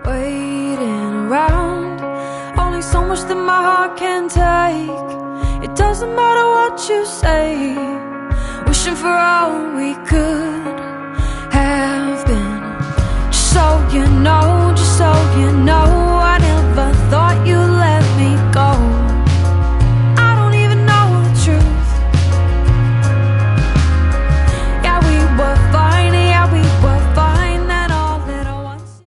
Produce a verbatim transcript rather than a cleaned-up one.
waiting around. Only so much that my heart can take. It doesn't matter what you say. Wishing for all we could have been. Just so you know, just so you know,